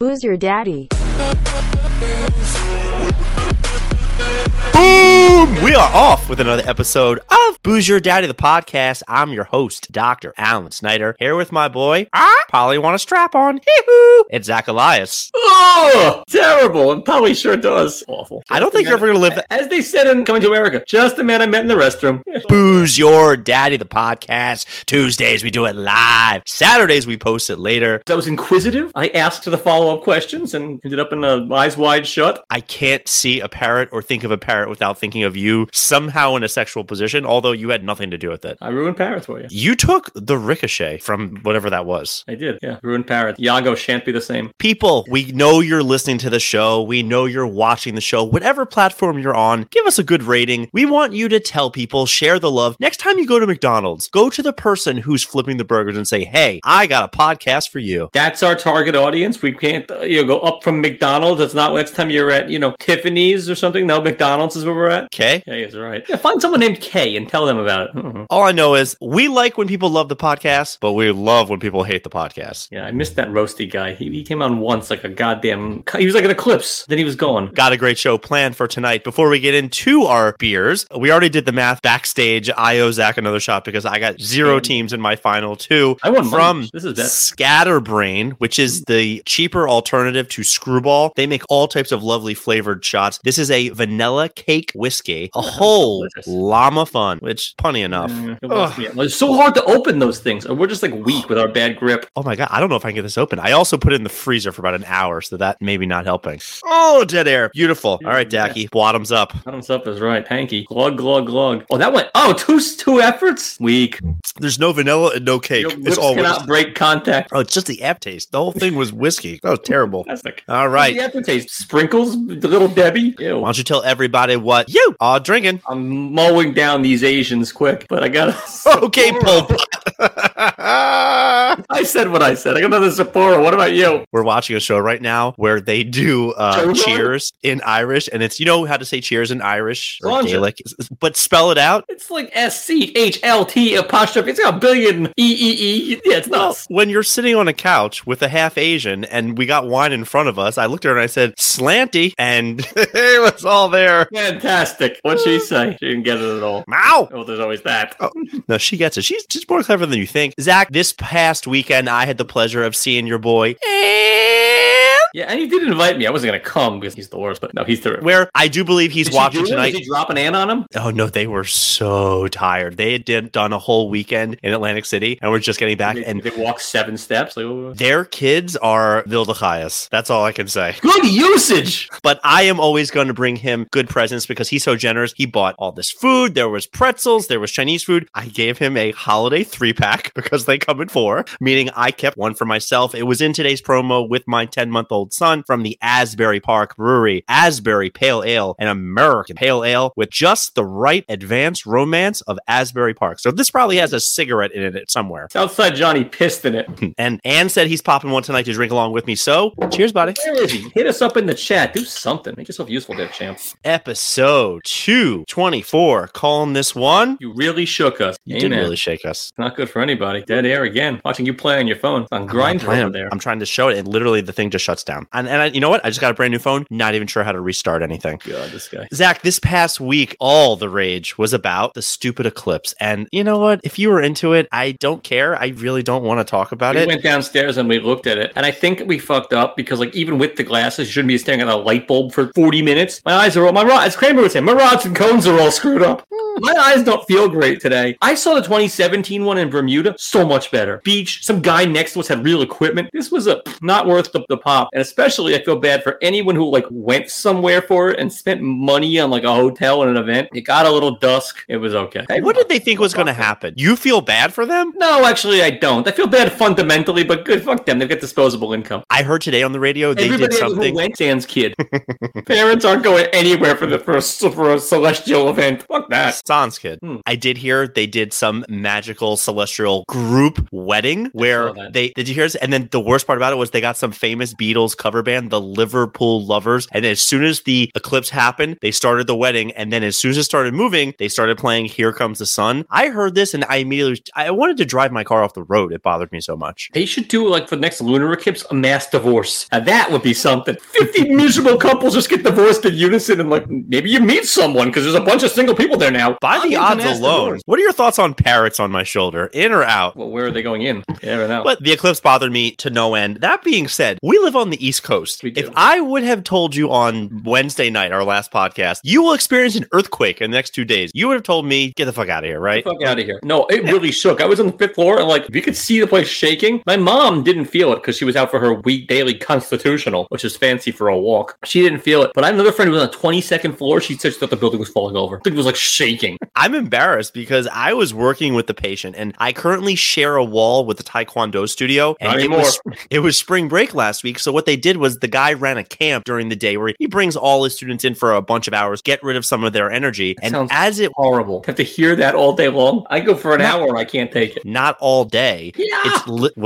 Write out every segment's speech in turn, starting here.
Who's your daddy? Boom! We are off with another episode of Booze Your Daddy, the podcast. I'm your host, Dr. Alan Snyder, here with my boy, Polly want a strap on. Hee-hoo! It's Zach Elias. Oh, terrible. And Polly sure does. Awful. I don't think you're ever going to live that. As they said in Coming to America, just the man I met in the restroom. Booze Your Daddy, the podcast. Tuesdays, we do it live. Saturdays, we post it later. I was inquisitive. I asked the follow-up questions and ended up in eyes wide shut. I can't see a parrot or think of a parrot without thinking of you somehow in a sexual position, although you had nothing to do with it. I ruined parrots for you. You took the ricochet from whatever that was. I did, yeah. Ruined parrots. Yago shan't be the same. People, we know you're listening to the show. We know you're watching the show. Whatever platform you're on, give us a good rating. We want you to tell people, share the love. Next time you go to McDonald's, go to the person who's flipping the burgers and say, hey, I got a podcast for you. That's our target audience. We can't go up from McDonald's. It's not next time you're at, Tiffany's or something. No, McDonald's is where we're at. Okay. Yeah, that's right. Yeah, find someone named Kay and tell them about it. Mm-hmm. All I know is we like when people love the podcast, but we love when people hate the podcast. Yeah, I missed that roasty guy. He came on once like a goddamn... He was like an eclipse. Then he was gone. Got a great show planned for tonight. Before we get into our beers, we already did the math backstage. I owe Zach another shot because I got 0 teams in my final 2. I won from this is Scatterbrain, which is the cheaper alternative to Screwball. They make all types of lovely flavored shots. This is a vanilla cake whiskey. A whole llama fun, which funny enough. It's so hard to open those things. We're just like weak with our bad grip. Oh my God. I don't know if I can get this open. I also put it in the freezer for about an hour, so that maybe not helping. Oh, dead air. Beautiful. All right, Dacky. Bottoms up. Bottoms up is right. Hanky. Glug, glug, glug. Oh, that went. Oh, two efforts? Weak. There's no vanilla and no cake. Your lips cannot break contact. Oh, it's just the aftertaste. The whole thing was whiskey. That was terrible. Fantastic. All right. What's the aftertaste? Sprinkles? The little Debbie? Ew. Why don't you tell everybody what you are drinking? I'm mowing down these Asians quick, but I gotta... Okay, Paul. I said what I said. I got another Sapporo. What about you? We're watching a show right now where they do cheers in Irish, and it's, how to say cheers in Irish or Gaelic, but spell it out. It's like SCHLT apostrophe. It's got a billion EEE. Yeah, it's nuts. When you're sitting on a couch with a half Asian and we got wine in front of us, I looked at her and I said, slanty, and it was all there. Fantastic. What'd she say? She didn't get it at all. Ow! Oh, there's always that. Oh, no, she gets it. She's just more clever than you think. Zach, this past weekend, I had the pleasure of seeing your boy. Yeah, and he did invite me. I wasn't going to come because he's the worst, but no, he's terrific. Where I do believe he's watching tonight. Did he drop an ant on him? Oh, no, they were so tired. They had done a whole weekend in Atlantic City, and we're just getting back. They walked 7 steps. Their kids are Vildachayas. That's all I can say. Good usage! But I am always going to bring him good presents because he's so generous. He bought all this food. There was pretzels. There was Chinese food. I gave him a holiday 3-pack because they come in 4, meaning I kept one for myself. It was in today's promo with my 10-month-old son from the Asbury Park Brewery. Asbury Pale Ale, an American pale ale with just the right advanced romance of Asbury Park. So this probably has a cigarette in it somewhere. Southside Johnny pissed in it. And Ann said he's popping one tonight to drink along with me. So cheers, buddy. Where is he? Hit us up in the chat. Do something. Make yourself useful there, champ. Episode 224. Calling this one. You really shook us. You did really shake us. Not good for anybody. Dead air again. Watching you play on your phone. It's on Grindr over there. I'm trying to show it, and literally the thing just shuts down. And you know what? I just got a brand new phone. Not even sure how to restart anything. God, this guy. Zach, this past week, all the rage was about the stupid eclipse. And you know what? If you were into it, I don't care. I really don't want to talk about it. We went downstairs and we looked at it. And I think we fucked up because, even with the glasses, you shouldn't be staring at a light bulb for 40 minutes. My eyes are all, as Kramer would say, my rods and cones are all screwed up. My eyes don't feel great today. I saw the 2017 one in Bermuda. So much better. Beach. Some guy next to us had real equipment. This was not worth the pop. And especially, I feel bad for anyone who went somewhere for it and spent money on a hotel and an event. It got a little dusk. It was okay. What did they think was going to happen? You feel bad for them? No, actually, I don't. I feel bad fundamentally, but good. Fuck them. They've got disposable income. I heard today on the radio they Everybody did something. Who went Dan's kid. Parents aren't going anywhere for a celestial event. Fuck that. Sans kid. I did hear they did some magical celestial group wedding where did you hear this? And then the worst part about it was they got some famous Beatles cover band, the Liverpool Lovers. And as soon as the eclipse happened, they started the wedding. And then as soon as it started moving, they started playing Here Comes the Sun. I heard this and I wanted to drive my car off the road. It bothered me so much. They should do, like, for the next lunar eclipse, a mass divorce. Now, that would be something. 50 miserable couples just get divorced in unison, and, like, maybe you meet someone because there's a bunch of single people there now. By the odds alone, what are your thoughts on parrots on my shoulder? In or out? Well, where are they going in? Yeah, right now. But the eclipse bothered me to no end. That being said, we live on the East Coast. If I would have told you on Wednesday night, our last podcast, you will experience an earthquake in the next 2 days, you would have told me, get the fuck out of here, right? Get the fuck out of here. No, it really shook. I was on the 5th floor, and, like, you could see the place shaking. My mom didn't feel it because she was out for her daily constitutional, which is fancy for a walk. She didn't feel it. But I had another friend who was on the 22nd floor. She said she thought the building was falling over. The thing was, like, shaking. I'm embarrassed because I was working with the patient, and I currently share a wall with the Taekwondo studio. And it was spring break last week. So what they did was the guy ran a camp during the day where he brings all his students in for a bunch of hours, get rid of some of their energy. And as it horrible, have to hear that all day long. I go for an hour and I can't take it. Not all day. Yeah.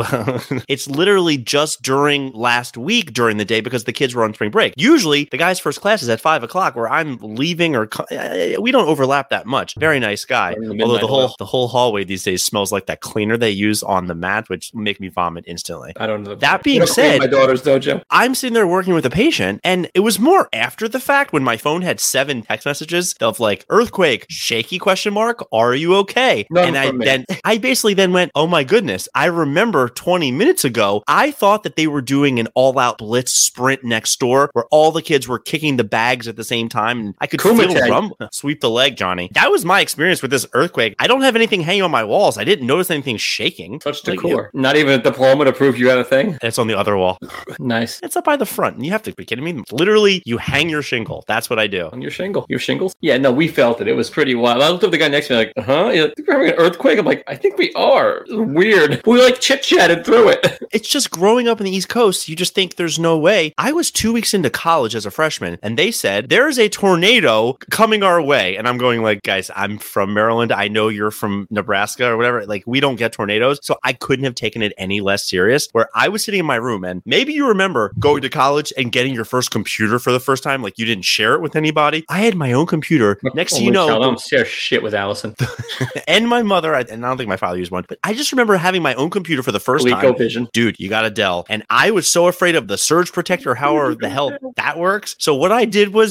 It's literally just during last week during the day because the kids were on spring break. Usually the guy's first class is at 5 o'clock where I'm leaving or we don't overlap that much. Very nice guy. Although the whole hallway these days smells like that cleaner they use on the mat, which make me vomit instantly. I don't know. That being said, my daughter's dojo. I'm sitting there working with a patient and it was more after the fact when my phone had 7 text messages of like earthquake, shaky question mark, are you okay? I basically then went, oh my goodness, I remember 20 minutes ago, I thought that they were doing an all-out blitz sprint next door where all the kids were kicking the bags at the same time and I could feel sweep the leg, Johnny. That was my experience with this earthquake. I don't have anything hanging on my walls. I didn't notice anything shaking. Touch the core. Not even a diploma to prove you had a thing? It's on the other wall. Nice. It's up by the front. You have to be kidding me. Literally, you hang your shingle. That's what I do. On your shingle? Your shingles? Yeah, no, we felt it. It was pretty wild. I looked at the guy next to me like, I think we're having an earthquake. I'm like, I think we are. It's weird. We like chit-chatted through it. It's just growing up in the East Coast, you just think there's no way. I was 2 weeks into college as a freshman, and they said, there's a tornado coming our way. And I'm going like, guys, I'm from Maryland. I know you're from Nebraska or whatever. Like, we don't get tornadoes. So I couldn't have taken it any less serious, where I was sitting in my room, and maybe you remember going to college and getting your first computer for the first time. Like, you didn't share it with anybody. I had my own computer. Next thing you know, I don't share shit with Allison. And my mother, and I don't think my father used one, but I just remember having my own computer for the first time. Vision. Dude, you got a Dell. And I was so afraid of the surge protector, however the hell that works. So what I did was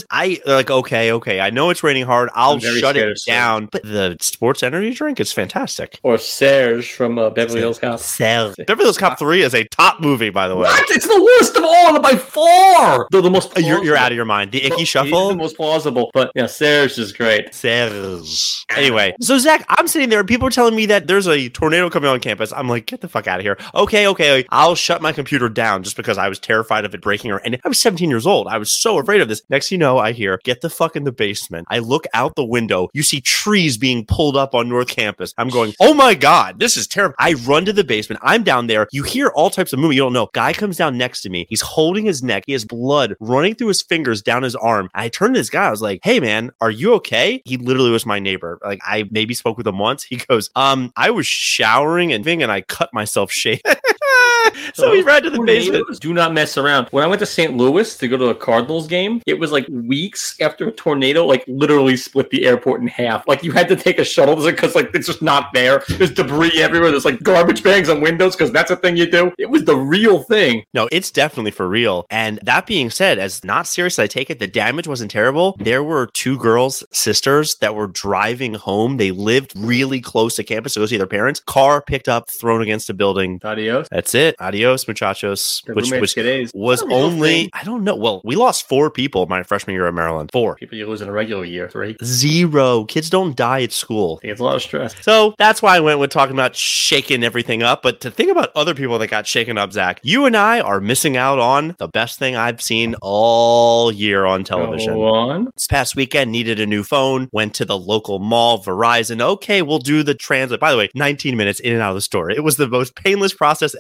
okay, I know it's raining hard. I'll shut it down. But the sports energy drink is fantastic. Or Serge from Beverly Hills Cop. Beverly Hills Cop 3 is a top movie, by the way. What? It's the worst of all by far. They're the most plausible. You're out of your mind. The Icky Shuffle? The most plausible. But yeah, Serge is great. Serge. Anyway, so Zach, I'm sitting there and people are telling me that there's a tornado coming on campus. I'm like, get the fuck out of here. Okay. I'll shut my computer down just because I was terrified of it breaking. And I was 17 years old. I was so afraid of this. Next thing you know, I hear, get the fuck in the basement. I look out the window. You see trees being pulled up on North Campus. I'm going, oh my God, this is terrible. I run to the basement. I'm down there. You hear all types of movement. You don't know. Guy comes down next to me. He's holding his neck. He has blood running through his fingers down his arm. I turned to this guy. I was like, hey man, are you okay? He literally was my neighbor. Like, I maybe spoke with him once. He goes, I was showering and I cut myself shaving. So we ran to the basement. Do not mess around. When I went to St. Louis to go to a Cardinals game, it was like weeks after a tornado, like literally split the airport in half. Like you had to take a shuttle because like it's just not there. There's debris everywhere. There's like garbage bags on windows because that's a thing you do. It was the real thing. No, it's definitely for real. And that being said, as not serious as I take it, the damage wasn't terrible. There were 2 girls, sisters, that were driving home. They lived really close to campus to go see their parents. Car picked up, thrown against a building. Adios. That's it. Adios, muchachos. Which was only, I don't know. Well, we lost 4 people my freshman year at Maryland. 4 people you lose in a regular year. 3. 0. Kids don't die at school. It's a lot of stress. So that's why I went with talking about shaking everything up. But to think about other people that got shaken up, Zach, you and I are missing out on the best thing I've seen all year on television. Go on. This past weekend, needed a new phone, went to the local mall, Verizon. Okay, we'll do the translate. By the way, 19 minutes in and out of the store. It was the most painless process ever. The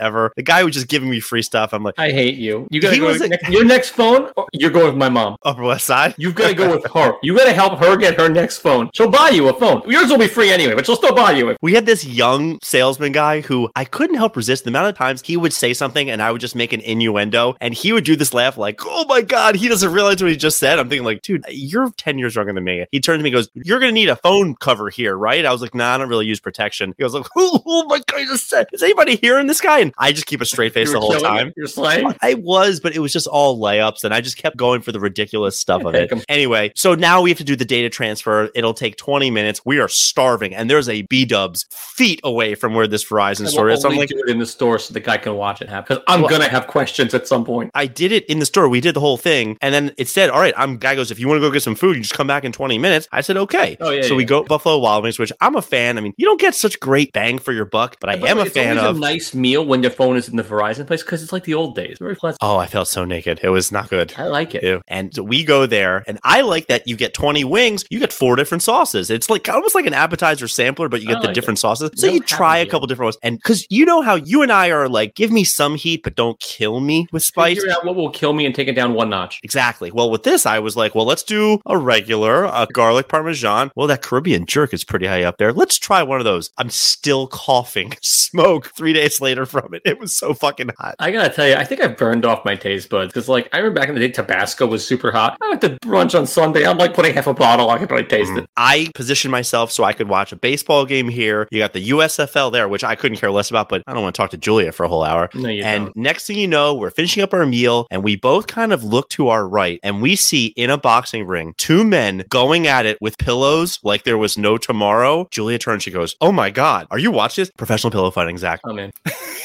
guy was just giving me free stuff. I'm like, I hate you. You gotta He go was with a- your next phone. Or you're going with my mom. Upper West Side. You've got to go with her. You got to help her get her next phone. She'll buy you a phone. Yours will be free anyway, but she'll still buy you it. We had this young salesman guy who I couldn't help resist the amount of times he would say something and I would just make an innuendo and he would do this laugh like, oh my God, he doesn't realize what he just said. I'm thinking like, dude, you're 10 years younger than me. He turns to me and goes, you're going to need a phone cover here, right? I was like, nah, I don't really use protection. He goes like, oh my God, he just said, is anybody hearing this guy? And I just keep a straight face the whole time. You're slaying. I was, but it was just all layups and I just kept going for the ridiculous stuff of it. Take 'em. Anyway, so now we have to do the data transfer. It'll take 20 minutes. We are starving and there's a B-dubs feet away from where this Verizon store is. So I'm only like, do it in the store so the guy can watch it happen. Because I'm going to have questions at some point. I did it in the store. We did the whole thing. And then it said, all right, guy goes, if you want to go get some food, you just come back in 20 minutes. I said, okay. Oh, yeah, so we go Buffalo Wild Wings, which I'm a fan. I mean, you don't get such great bang for your buck, but I am a fan of. It's a nice meal when your phone is in the Verizon place because it's like the old days. Very pleasant. Oh, I felt so naked. It was not good. I like it. Ew. And so we go there, and I like that you get 20 wings, you get 4 different sauces. It's like almost like an appetizer sampler, but you get the different sauces. So you try a couple different ones. And because you know how you and I are like, give me some heat, but don't kill me with spice. Figure out what will kill me and take it down one notch. Exactly. Well, with this, I was like, well, let's do a regular, a garlic parmesan. Well, that Caribbean jerk is pretty high up there. Let's try one of those. I'm still coughing smoke 3 days later from it. It was so fucking hot. I gotta tell you, I think I burned off my taste buds because, like, I remember back in the day, Tabasco was super hot. I went to brunch on Sunday. I'm like putting half a bottle. I could probably taste it. I positioned myself so I could watch a baseball game here. You got the USFL there, which I couldn't care less about, but I don't want to talk to Julia for a whole hour. No, you And don't. next thing you know, we're finishing up our meal and we both kind of look to our right and we see in a boxing ring 2 men going at it with pillows like there was no tomorrow. Julia turns, she goes, oh my God, are you watching this? Professional pillow fighting, Zach. Oh, man.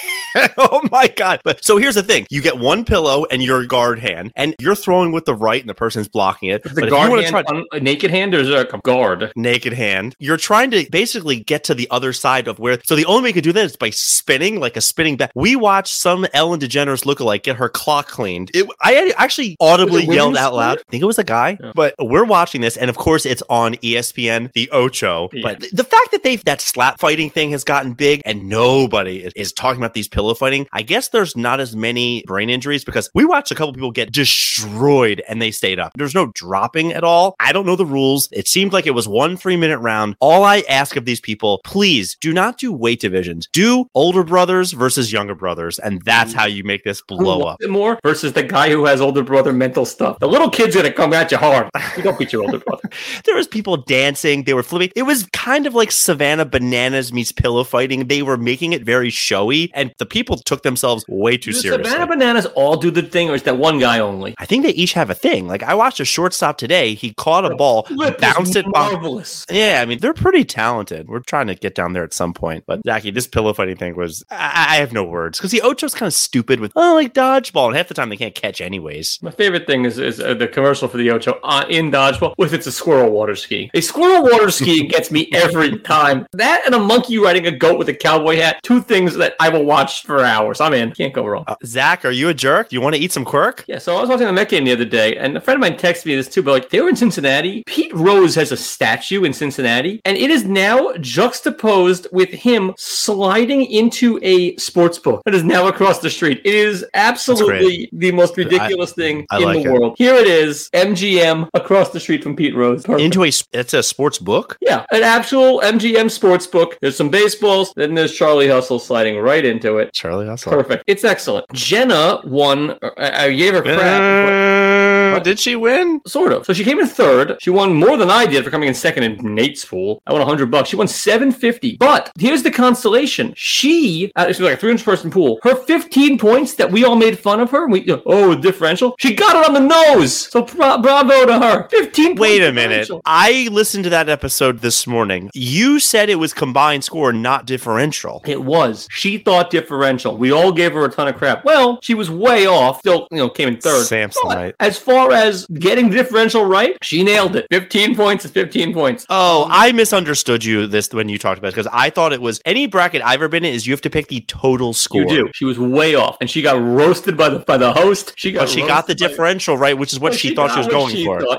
Oh my God. But so here's the thing. You get one pillow and your guard hand and you're throwing with the right and the person's blocking it. The But if you guard want to hand try on a naked hand or is it a guard? naked hand, you're trying to basically get to the other side of where. So the only way you could do that is by spinning like a spinning bat. We watched some Ellen DeGeneres lookalike get her clock cleaned. I actually audibly Was it yelled women's out loud. sport? I think it was a guy, Yeah. but we're watching this. And of course it's on ESPN, the Ocho. Yeah. But the fact that that slap fighting thing has gotten big and nobody is talking about these pillow fighting, I guess there's not as many brain injuries because we watched a couple people get destroyed and they stayed up. There's no dropping at all. I don't know the rules. It seemed like it was 1 3-minute round. All I ask of these people, please do not do weight divisions. Do older brothers versus younger brothers. And that's how you make this blow Who up. wants it more versus the guy who has older brother mental stuff. The little kid's gonna come at you hard. You don't beat your older brother. There was people dancing. They were flipping. It was kind of like Savannah Bananas meets pillow fighting. They were making it very showy and the people took themselves way too Do seriously. Savannah Bananas all do the thing or is that one guy only? I think they each have a thing. Like I watched a shortstop today. He caught a ball, Flip is bounced it. marvelous. Yeah, I mean they're pretty talented. We're trying to get down there at some point. But Zachy, this pillow fighting thing was I have no words because the Ocho's kind of stupid with like dodgeball, and half the time they can't catch anyways. My favorite thing is the commercial for the Ocho in dodgeball with it's a squirrel water skiing. A squirrel water skiing gets me every time. That and a monkey riding a goat with a cowboy hat. 2 things that I will watch for hours. I'm in. Can't go wrong. Zach, are you a jerk? Do you want to eat some quirk? Yeah, so I was watching the Met game the other day, and a friend of mine texted me this too, but like they were in Cincinnati. Pete Rose has a statue in Cincinnati, and it is now juxtaposed with him sliding into a sports book that is now across the street. It is absolutely the most ridiculous thing I in like the it. world. Here it is, MGM across the street from Pete Rose. Perfect. It's a sports book? Yeah, an actual MGM sports book. There's some baseballs, then there's Charlie Hustle sliding right into it. Charlie Hustle. Perfect. It's excellent. Jenna won. I gave her crap. Did she win? Sort of. So she came in third. She won more than I did for coming in second in Nate's pool. I won $100. She won $750. But here's the consolation. She was like a 300-person pool. Her 15 points that we all made fun of her. Differential. She got it on the nose. So bravo to her. 15 points. Wait a minute. differential. I listened to that episode this morning. You said it was combined score, not differential. It was. She thought differential. We all gave her a ton of crap. Well, she was way off. Still, came in third. Samsonite. But as far as getting differential right, she nailed it. 15 points is 15 points. Oh, I misunderstood you this when you talked about it because I thought it was any bracket I've ever been in is you have to pick the total score. You do. She was way off, and she got roasted by the host. She got But she got the differential right, which is what she thought she was going for. Yeah,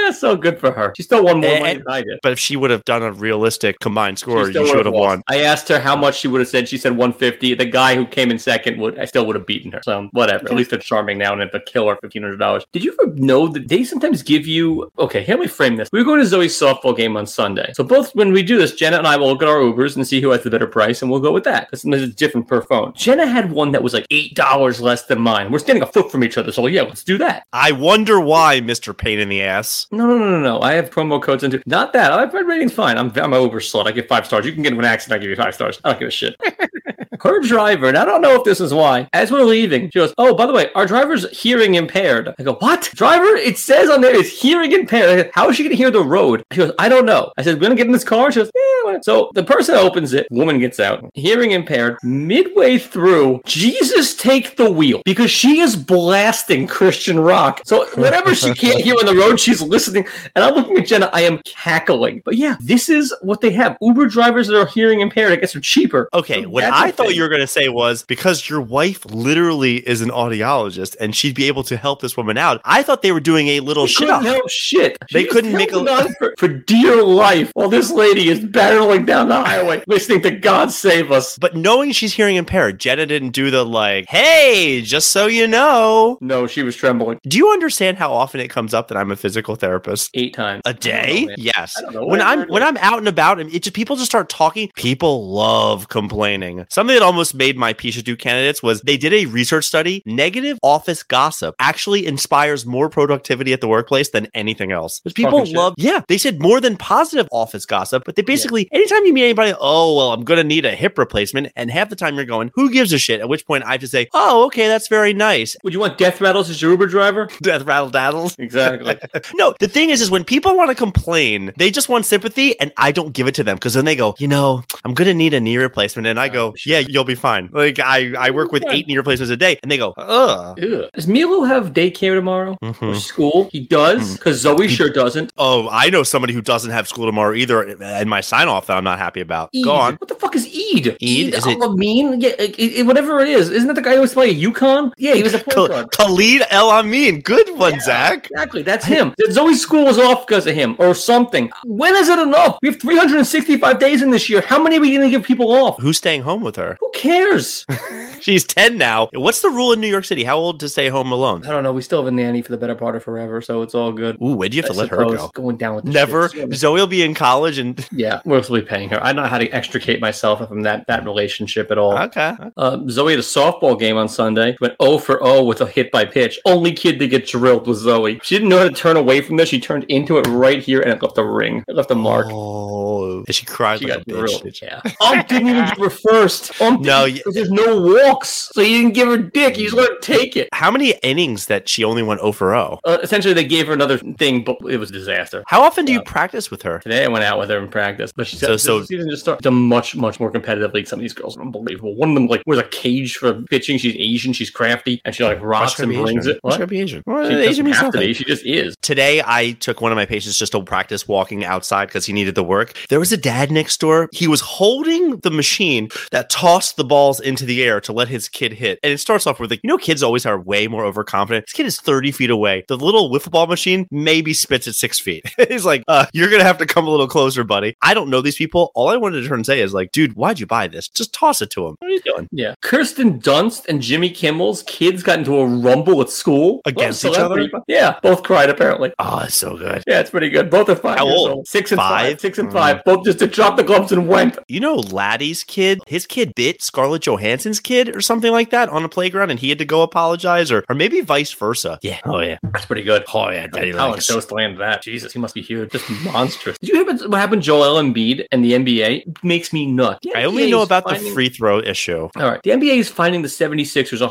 Yeah, so good for her. She still won more money than I did. But if she would have done a realistic combined score, She you should have won. I asked her how much she would have said. She said 150. The guy who came in second I still would have beaten her. So whatever. At least it's charming now and it's a killer $1,500. Did you ever know that they sometimes give you? Okay, here we frame this. We were going to Zoe's softball game on Sunday. So both when we do this, Jenna and I will look at our Ubers and see who has the better price, and we'll go with that. Because sometimes it's different per phone. Jenna had one that was like $8 less than mine. We're standing a foot from each other, so yeah, let's do that. I wonder why, Mr. Pain in the Ass. No. I have promo codes into not that. My rating's fine. I'm an Uber slut. I give 5 stars. You can get into an accident. I give you 5 stars. I don't give a shit. Her driver, and I don't know if this is why, as we're leaving, she goes, oh, by the way, our driver's hearing impaired. I go, what? Driver? It says on there is hearing impaired. Go, how is she going to hear the road? She goes, I don't know. I said, we're going to get in this car? She goes, yeah. So the person opens it. Woman gets out. Hearing impaired. Midway through, Jesus take the wheel because she is blasting Christian rock. So whatever she can't hear on the road, she's listening. And I'm looking at Jenna. I am cackling. But yeah, this is what they have. Uber drivers that are hearing impaired, I guess, are cheaper. Okay, so what I thought you were going to say was because your wife literally is an audiologist and she'd be able to help this woman out. I thought they were doing a little shit off. No shit. They couldn't make for dear life while this lady is barreling down the highway listening to God Save Us. But knowing she's hearing impaired, Jenna didn't do the like, hey, just so you know. No, she was trembling. Do you understand how often it comes up that I'm a physical therapist? 8 times. A day? Yes. I don't know. When I'm out and about, people just start talking. People love complaining. Something that almost made my Pisha 2 candidates was they did a research study. Negative office gossip actually inspires more productivity at the workplace than anything else. Because people love, they said more than positive office gossip, but they basically, anytime you meet anybody, oh, well, I'm going to need a hip replacement. And half the time you're going, who gives a shit? At which point I have to say, oh, okay, that's very nice. Would you want death rattles as your Uber driver? Death rattle daddles? Exactly. No, the thing is when people want to complain, they just want sympathy and I don't give it to them because then they go, I'm going to need a knee replacement. And I go, yeah, you'll be fine. Like I work with 8 knee replacements a day and they go, ugh. Does Milo have daycare tomorrow? Or school? He does? Because Zoe sure doesn't. Oh, I know somebody who doesn't have school tomorrow either in my sign off that I'm not happy about. Eid. Go on. What the fuck is Eid? Eid? Is it Amin? Yeah, whatever it is. Isn't that the guy who was playing UConn? Yeah, he was a point guard. Khalid El Amin. Good one, Zach. Exactly. That's him. Zoe's school was off because of him or something. When is it enough? We have 365 days in this year. How many are we going to give people off? Who's staying home with her? Who cares? She's 10 now. What's the rule in New York City? How old to stay home alone? I don't know. We still have a nanny for the better part of forever, so it's all good. Ooh, when do you have to let her go? Going down with the Never. shit. Zoe will be in college and yeah, we'll still be paying her. I don't know how to extricate myself from that relationship at all. Okay. Zoe had a softball game on Sunday. Went 0 for 0 with a hit by pitch. Only kid to get drilled was Zoe. She didn't know how to turn away from this. She turned into it right here, and it left a ring. It left a mark. Oh, and she cried she like a bitch. Drilled. Yeah. Didn't even give her first. No, because there's no walks, so you didn't give her dick. You just let her take it. How many innings that she only went 0 for 0? Essentially, they gave her another thing, but it was a disaster. How often do you practice with her? Today, I went out with her in practice, but she said the season just started to much more competitive league. Some of these girls are unbelievable. One of them wears a cage for pitching. She's Asian. She's crafty, and she rocks and brings it. Why should I be Asian? Well, she doesn't have to be. She just is. Today, I took one of my patients just to practice walking outside because he needed the work. There was a dad next door. He was holding the machine that tossed the balls into the air to let his kid hit. And it starts off with kids always are way more overconfident. This kid is 30 feet away. The little wiffle ball machine maybe spits at 6 feet. He's like, you're going to have to come a little closer, buddy. I don't know these people. All I wanted to turn and say is dude, why'd you buy this? Just toss it to him. What are you doing? Yeah. Kirsten Dunst and Jimmy Kimmel's kids got into a rumble at school. Against each other? Yeah. Both cried, apparently. Oh, it's so good. Yeah, it's pretty good. Both are 5 How years old? old. 6 and 5? 5. 6 and 5. Both just to drop the gloves and went. You know Laddie's kid? His kid bit Scarlett Johansson's kid or something like that on a playground and he had to go apologize or maybe vice versa. Yeah. Oh, yeah. That's pretty good. Oh, yeah. Daddy likes. How to land that. Jesus, he must be huge. Just monstrous. Did you hear what happened to Joel Embiid and the NBA? It makes me nuts. I only know about the free throw issue. All right. The NBA is finding the 76ers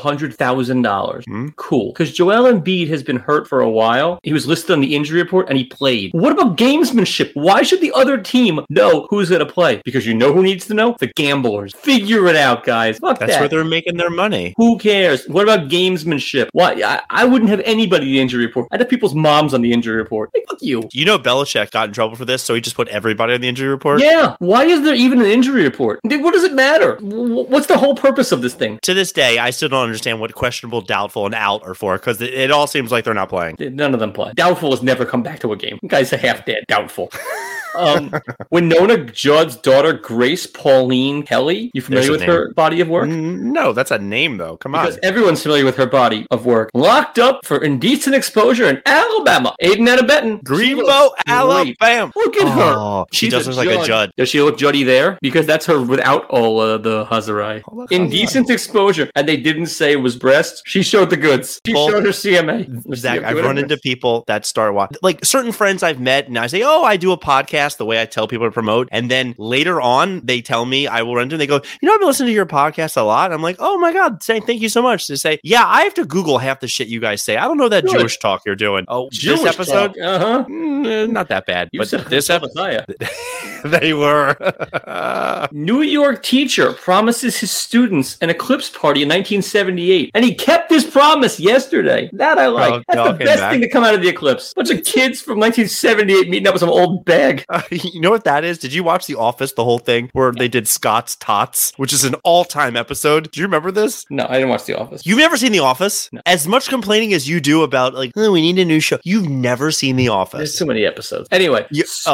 $100,000. Cool. Because Joel Embiid has been hurt for a while. He was listed on the injury report and he played. What about gamesmanship? Why should the other team know who's going to play. Because you know who needs to know? The gamblers. Figure it out, guys. Fuck That's that. where they're making their money. Who cares? What about gamesmanship? Why? I wouldn't have anybody in the injury report. I'd have people's moms on the injury report. Hey, fuck you. You know Belichick got in trouble for this, so he just put everybody on the injury report? Yeah. Why is there even an injury report? What does it matter? What's the whole purpose of this thing? To this day, I still don't understand what questionable, doubtful, and out are for, because it all seems like they're not playing. None of them play. Doubtful has never come back to a game. The guy's a half dead. Doubtful. Winona Judd's daughter, Grace Pauline Kelly. You familiar with her body of work? No, that's a name, though. Come on. Because everyone's familiar with her body of work. Locked up for indecent exposure in Alabama. Aiding and abetting. Greenbow, Alabama. Look at her. She does look like a Judd. Does she look Juddy there? Because that's her without all the Hazarai. Indecent exposure. And they didn't say it was breasts. She showed the goods. She showed her CMA. Zach, I've run into people that start watching. Like, certain friends I've met, and I say, oh, I do a podcast the way I tell people to promote. And then later on, they tell me I will run into, and they go, you know, I've been listening to your podcast a lot. I'm like, oh my God, saying thank you so much. They say, yeah, I have to Google half the shit you guys say. I don't know that Jewish talk you're doing. Oh, Jewish this episode? Not that bad. You but said this episode, they were. New York teacher promises his students an eclipse party in 1978, and he kept his promise yesterday. That I like. That's the best thing to come out of the eclipse. Bunch of kids from 1978 meeting up with some old bag. You know what that is? Did you watch The Office, the whole thing, where they did Scott's Tots, which is an all-time episode? Do you remember this? No, I didn't watch The Office. You've never seen The Office? No. As much complaining as you do about, like, oh, we need a new show. You've never seen The Office. There's too many episodes. Anyway.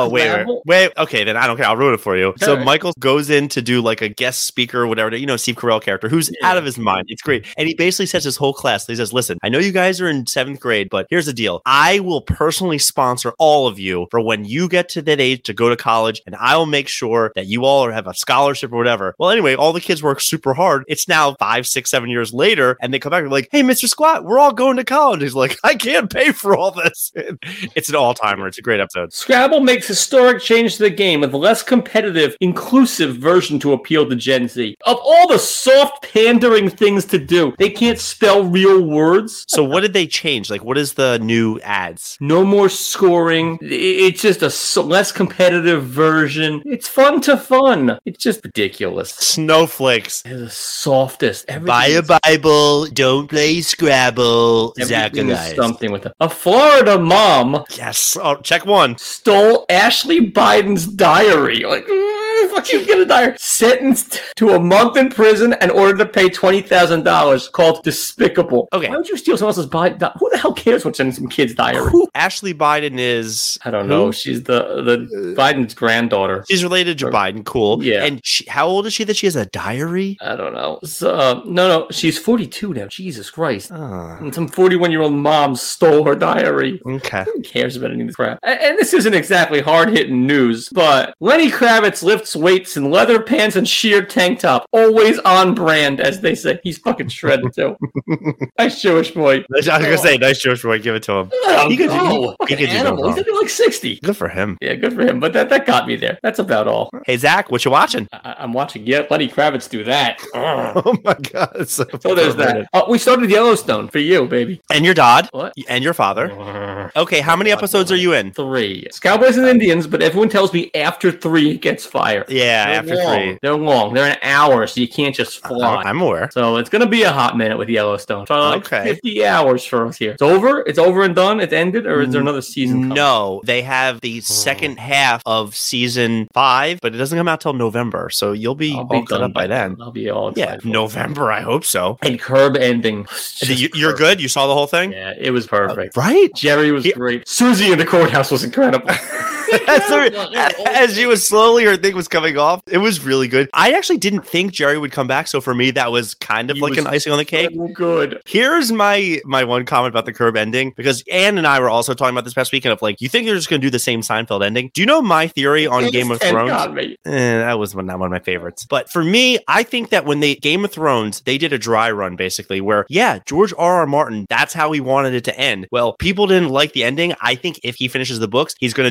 Wait. Okay, then I don't care. I'll ruin it for you. All So right. Michael goes in to do like a guest speaker or whatever, you know, Steve Carell character, who's out of his mind. It's great. And he basically says his whole class, he says, listen, I know you guys are in 7th grade, but here's the deal. I will personally sponsor all of you for when you get to that age to go to college, and I'll make sure that you all have a scholarship or whatever. Well, anyway, all the kids work super hard. It's now 5, 6, 7 years later, and they come back and like, hey, Mr. Squat, we're all going to college. He's like, I can't pay for all this. It's an all-timer. It's a great episode. Scrabble makes historic change to the game with a less competitive, inclusive version to appeal to Gen Z. Of all the soft pandering things to do, they can't spell real words. So what did they change? Like, what is the new ads? No more scoring. It's just a less competitive version. It's fun to fun. It's just ridiculous. Snowflakes. They're the softest. Buy a Bible. Don't play Scrabble. Everything is something with it. A Florida mom. Yes. Oh, check one. Stole Ashley Biden's diary. Like, fuck you, get a diary. Sentenced to a month in prison and ordered to pay $20,000. Called despicable. Okay. Why would you steal someone else's diary? Who the hell cares what's in some kid's diary? Who? Ashley Biden is... I don't know. She's the Biden's granddaughter. She's related to Biden. Cool. Yeah. And how old is she that she has a diary? I don't know. So, no. She's 42 now. Jesus Christ. Oh. And some 41-year-old mom stole her diary. Okay. Who cares about any of this crap? And this isn't exactly hard-hitting news, but Lenny Kravitz lifts weights in leather pants and sheer tank top. Always on brand, as they say. He's fucking shredded, too. Nice Jewish boy. I was going to say, nice Jewish boy. Give it to him. He could do no wrong. He's like 60. Good for him. Yeah, good for him. But that got me there. That's about all. Hey, Zach, what you watching? I'm watching. Yeah, Lenny Kravitz do that. Oh, my God. So there's that. We started Yellowstone for you, baby. And your dad. What? And your father. Okay, how many episodes are you in? 3. It's Cowboys and Indians, but everyone tells me after 3 it gets fire. Yeah, They're after long. 3. They're long. They're an hour, so you can't just fly. I'm aware. So it's going to be a hot minute with Yellowstone. So like Okay. 50 hours for us here. It's over? It's over and done? It's ended? Or is there another season coming? No, they have the second half of season 5, but it doesn't come out till November, so you'll be I'll all caught done up by then. I'll be all Yeah, excited. November, I hope so. And Curb ending. You're good? You saw the whole thing? Yeah, it was perfect. Right? Jerry was great. Susie in the courthouse was incredible. As she was slowly, her thing was coming off. It was really good. I actually didn't think Jerry would come back, so for me, that was kind of He like was an icing on the cake. so good. Here's my one comment about the Curb ending, because Ann and I were also talking about this past weekend of like, you think they're just going to do the same Seinfeld ending? Do you know my theory on Game of Thrones? That was not one of my favorites. But for me, I think that when they Game of Thrones, they did a dry run basically where, yeah, George R.R. Martin, that's how he wanted it to end. Well, people didn't like the ending. I think if he finishes the books, he's going to do it something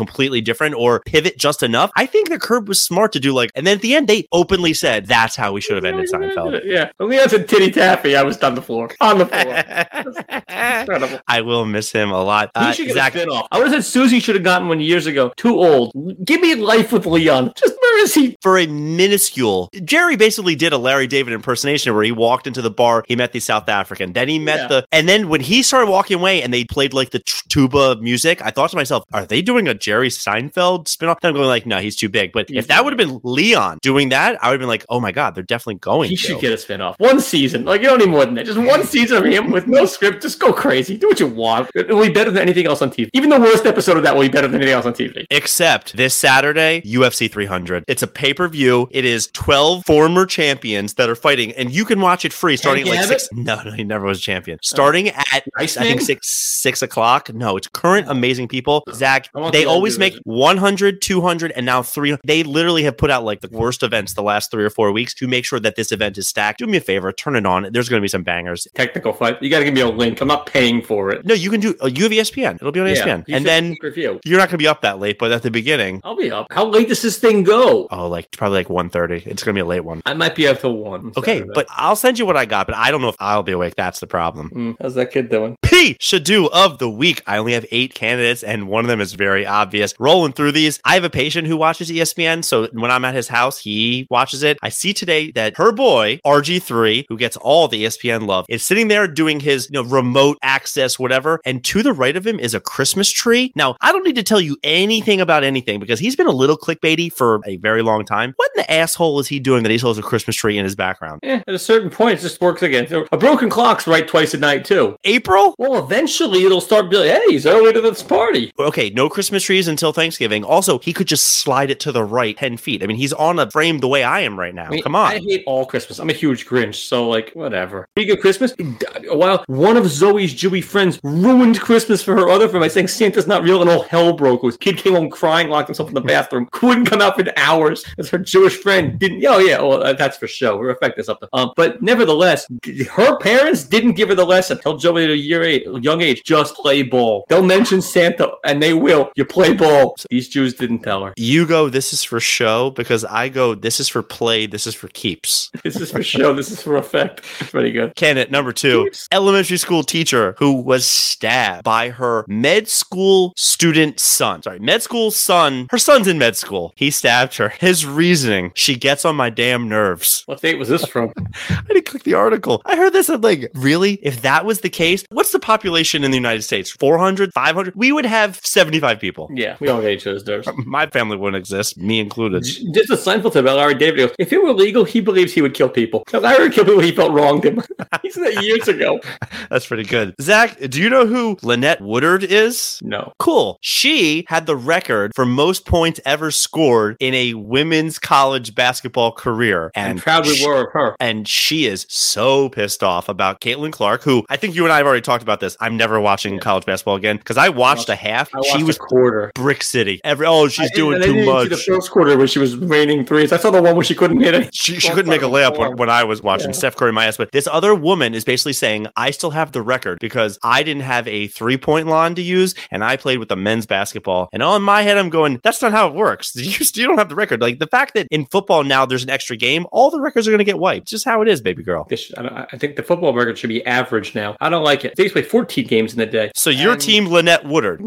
completely different or pivot just enough. I think the Curb was smart to do like, and then at the end, they openly said that's how we should have ended Seinfeld. Yeah. When Leon said titty taffy, I was on the floor. On the floor. Incredible. I will miss him a lot. He should get a spin-off. I would have said Susie should have gotten one years ago. Too old. Give me Life with Leon. Just where is he? For a minuscule, Jerry basically did a Larry David impersonation where he walked into the bar, he met the South African, then he met and then when he started walking away and they played like the tuba music, I thought to myself, are they doing a Jerry Seinfeld spinoff? Then I'm going like, no, he's too big. But if that would have been Leon doing that, I would have been like, oh my God, they're definitely going He should get a spinoff. One season. Like, you don't need more than that. Just one season of him with no script. Just go crazy. Do what you want. It will be better than anything else on TV. Even the worst episode of that will be better than anything else on TV. Except this Saturday, UFC 300. It's a pay-per-view. It is 12 former champions that are fighting, and you can watch it free starting at like 6. No, he never was a champion. Starting at, I think, 6 o'clock. No, it's current amazing people. Zach, they always make 100, 200, and now 300. They literally have put out like the worst events the last 3 or 4 weeks to make sure that this event is stacked. Do me a favor, turn it on. There's going to be some bangers. Technical fight. You got to give me a link. I'm not paying for it. No, you can do. You have ESPN. It'll be on ESPN. And then you're not going to be up that late, but at the beginning, I'll be up. How late does this thing go? Oh, like probably like 1:30. It's going to be a late one. I might be up till 1. Okay, but I'll send you what I got, but I don't know if I'll be awake. That's the problem. How's that kid doing? P should do of the week. I only have 8 candidates, and one of them is very obvious. Rolling through these, I have a patient who watches ESPN, so when I'm at his house, he watches it. I see today that her boy, RG3, who gets all the ESPN love, is sitting there doing his remote access, whatever, and to the right of him is a Christmas tree. Now, I don't need to tell you anything about anything because he's been a little clickbaity for a very long time. What in the asshole is he doing that he still has a Christmas tree in his background? At a certain point, it just works again. So a broken clock's right twice a night, too. April? Well, eventually it'll start being, hey, he's early to this party. Okay, no Christmas trees until Thanksgiving. Also, he could just slide it to the right 10 feet. I mean, he's on a frame the way I am right now. Come on. I hate all Christmas. I'm a huge Grinch, so like, whatever. Speaking of Christmas, while one of Zoe's Jewy friends ruined Christmas for her other friend by saying Santa's not real and all hell broke loose. Kid came home crying, locked himself in the bathroom, couldn't come out for hours as her Jewish friend didn't. Oh, yeah, well, that's for show. We'll affect this up to. But nevertheless, her parents didn't give her the lesson. Tell Joey at a young age, just play ball. They'll mention Santa, and they will. You play ball. These Jews didn't tell her. You go, this is for show, because I go, this is for play, this is for keeps. This is for show, this is for effect. Pretty good. Candidate number 2, elementary school teacher who was stabbed by her med school student son. Sorry, med school son. Her son's in med school. He stabbed her. His reasoning, she gets on my damn nerves. What date was this from? I didn't click the article. I heard this. I'm like, really? If that was the case, what's the population in the United States? 400? 500? We would have 75 people. Yeah, we all get each other's nerves. My family wouldn't exist, me included. Just a Seinfeld tip about Larry David. If it were legal, he believes he would kill people. If Larry would kill people, he felt wronged him. He said that years ago. That's pretty good. Zach, do you know who Lynette Woodard is? No. Cool. She had the record for most points ever scored in a women's college basketball career. And proud we were of her. And she is so pissed off about Caitlin Clark, who I think you and I have already talked about this. I'm never watching college basketball again because I watched a half. She was a quarter. Brick City. She's doing too much. The first quarter where she was raining threes. I saw the one where she couldn't hit it. She couldn't make a layup when I was watching Steph Curry, my ass. But this other woman is basically saying, I still have the record because I didn't have a 3-point line to use and I played with the men's basketball. And in my head, I'm going, that's not how it works. You don't have the record. Like the fact that in football now there's an extra game, all the records are going to get wiped. It's just how it is, baby girl. I think the football record should be average now. I don't like it. They used to play 14 games in the day. So you're team Lynette Woodard?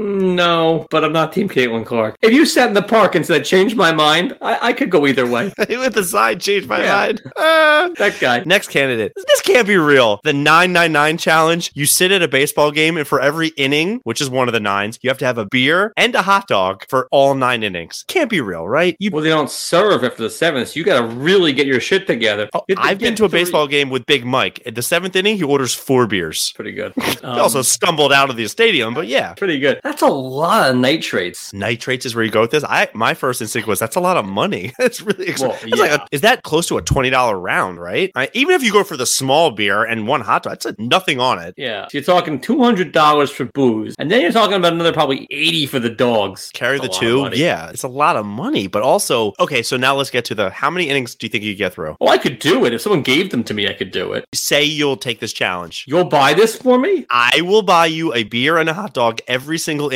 No, but I'm not team Caitlin Clark. If you sat in the park and said, change my mind, I could go either way. With the side, change my mind. That guy. Next candidate. This can't be real. The 999 challenge. You sit at a baseball game and for every inning, which is one of the 9s, you have to have a beer and a hot dog for all 9 innings. Can't be real, right? Well, they don't serve after the 7th, so you got to really get your shit together. I've been to a baseball game with Big Mike. At the 7th inning, he orders 4 beers. Pretty good. He also stumbled out of the stadium, but yeah. Pretty good. That's a lot of nitrates. Nitrates is where you go with this? My first instinct was, that's a lot of money. It's really expensive. Well, is that close to a $20 round, right? Even if you go for the small beer and 1 hot dog, that's nothing on it. Yeah. So you're talking $200 for booze, and then you're talking about another probably $80 for the dogs. Carry the 2? Yeah, it's a lot of money, but also, okay, so now let's get to how many innings do you think you get through? Well, I could do it. If someone gave them to me, I could do it. Say you'll take this challenge. You'll buy this for me? I will buy you a beer and a hot dog every single inning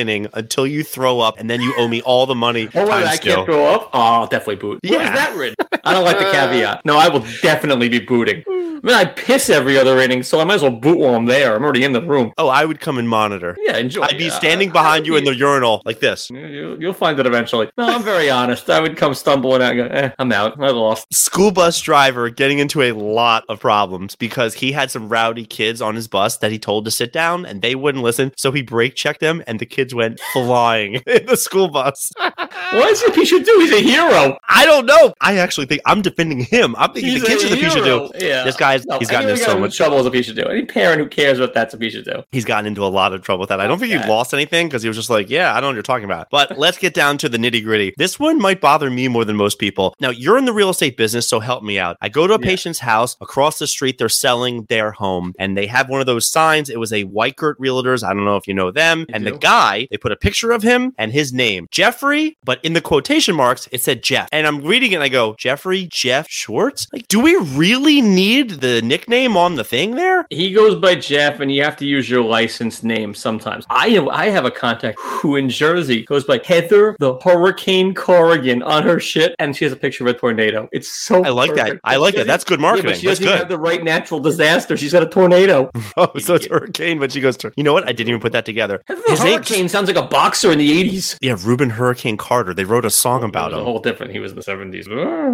inning until you throw up, and then you owe me all the money. Oh, wait, I can't throw up? Oh, I'll definitely boot. Yeah. Where's that written? I don't like the caveat. No, I will definitely be booting. I mean, I piss every other inning, so I might as well boot while I'm there. I'm already in the room. Oh, I would come and monitor. Yeah, enjoy. I'd be standing behind you in the urinal like this. You'll find it eventually. No, I'm very honest. I would come stumbling out and go, I'm out. I lost. School bus driver getting into a lot of problems because he had some rowdy kids on his bus that he told to sit down, and they wouldn't listen, so he brake checked them, and the kids went flying in the school bus. What is it he should do? He's a hero. I don't know. I actually think I'm defending him. I'm thinking the kids are the piece should do. Yeah. This guy's he's gotten into so much trouble as a piece should do. Any parent who cares what that's a piece should do. He's gotten into a lot of trouble with that. I don't think he lost anything because he was just like, yeah, I don't know what you're talking about. But let's get down to the nitty gritty. This one might bother me more than most people. Now, you're in the real estate business, so help me out. I go to a patient's house across the street. They're selling their home, and they have one of those signs. It was a Weichert Realtors. I don't know if you know them. And the guy, they put a picture of him and his name, Jeffrey, but in the quotation marks, it said Jeff. And I'm reading it and I go, Jeffrey Jeff Schwartz? Like, do we really need the nickname on the thing there? He goes by Jeff, and you have to use your license name sometimes. I have a contact who in Jersey goes by Heather the Hurricane Corrigan on her shit, and she has a picture of a tornado. It's so I like perfect. that. I like that. That's good marketing. But she That's doesn't good. have the right natural disaster. She's got a tornado. Oh, so it's Hurricane, but she goes to... You know what? I didn't even put that together. His Hurricane sounds like a boxer in the 80s. Yeah, Reuben Hurricane Carter. They wrote a song about him. A whole different. He was in the 70s.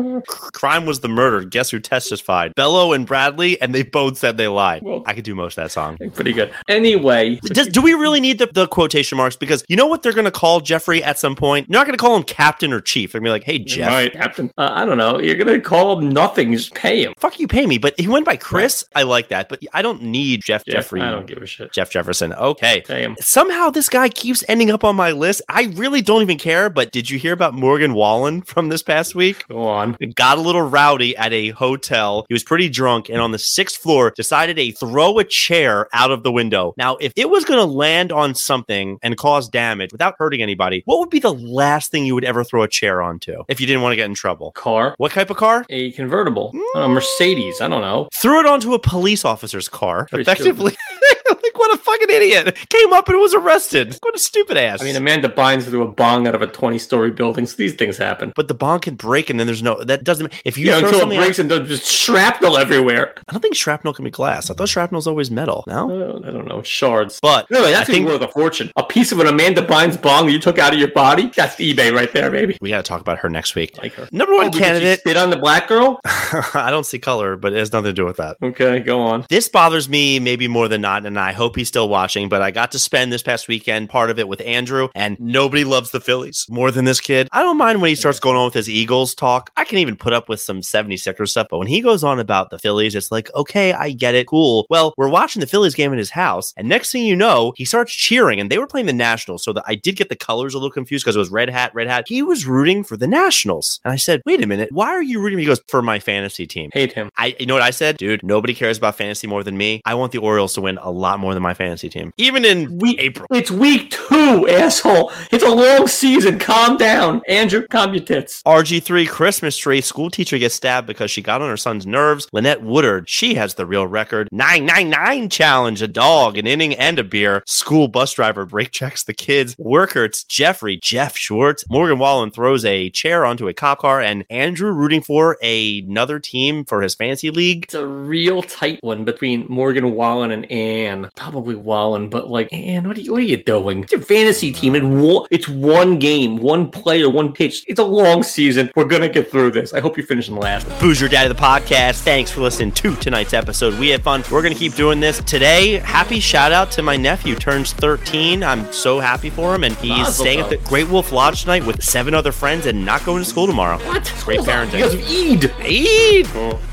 Crime was the murder. Guess who testified? Bello and Bradley, and they both said they lied. Well, I could do most of that song. Pretty good. Anyway. Do we really need the quotation marks? Because you know what they're going to call Jeffrey at some point? You're not going to call him Captain or Chief. They're going to be like, hey, Jeff. Right, Captain. I don't know. You're going to call him nothing. Just pay him. Fuck you, pay me. But he went by Chris. Right. I like that. But I don't need Jeffrey. I don't give a shit. Jeff Jefferson. Okay. Pay him. Somehow this guy keeps ending up on my list. I really don't even care. But did you hear about Morgan Wallen from this past week? Go on. It got a little rowdy at a hotel. He was pretty drunk, and on the 6th floor decided to throw a chair out of the window. Now, if it was going to land on something and cause damage without hurting anybody, what would be the last thing you would ever throw a chair onto if you didn't want to get in trouble? Car. What type of car? A convertible. A Mercedes. I don't know. Threw it onto a police officer's car. Pretty effectively. Like, what a fucking idiot. Came up and was arrested. What a stupid ass. I mean, Amanda Bynes threw a bong out of a 20-story building, so these things happen. But the bong can break, and then there's no... That doesn't... If you throw until something it breaks and there's just shrapnel everywhere. I don't think shrapnel can be glass. I thought shrapnel's always metal. No? I don't know. Shards. But... Anyway, that's worth a fortune. A piece of an Amanda Bynes bong that you took out of your body? That's eBay right there, baby. We got to talk about her next week. Like her. Number one candidate... Spit on the black girl? I don't see color, but it has nothing to do with that. Okay, go on. This bothers me maybe more than not, and I hope he's still watching, but I got to spend this past weekend part of it with Andrew, and nobody loves the Phillies more than this kid. I don't mind when he starts going on with his Eagles talk. I can even put up with some 76er stuff, but when he goes on about the Phillies, it's like, okay, I get it, cool. Well, we're watching the Phillies game in his house, and next thing you know, he starts cheering, and they were playing the Nationals, so that I did get the colors a little confused because it was red hat. He was rooting for the Nationals, and I said, wait a minute, why are you rooting? He goes, for my fantasy team. Hate him. You know what I said? Dude, nobody cares about fantasy more than me. I want the Orioles to win a lot more than my fantasy team. Even in April. It's week 2, asshole. It's a long season. Calm down. Andrew, calm your tits. RG3 Christmas tree. School teacher gets stabbed because she got on her son's nerves. Lynette Woodard, she has the real record. 999 challenge, a dog, an inning, and a beer. School bus driver brake checks the kids. Worker, it's Jeff Schwartz. Morgan Wallen throws a chair onto a cop car, and Andrew rooting for another team for his fantasy league. It's a real tight one between Morgan Wallen and Ann. Probably Wallen, but like, Ann, what are you doing? It's your fantasy team. It's one game, one player, one pitch. It's a long season. We're going to get through this. I hope you finish in last. Boozer Daddy, the podcast. Thanks for listening to tonight's episode. We had fun. We're going to keep doing this. Today, happy shout out to my nephew. Turns 13. I'm so happy for him. And he's staying at the Great Wolf Lodge tonight with 7 other friends and not going to school tomorrow. What? Great parenting. Because of Eid. Eid.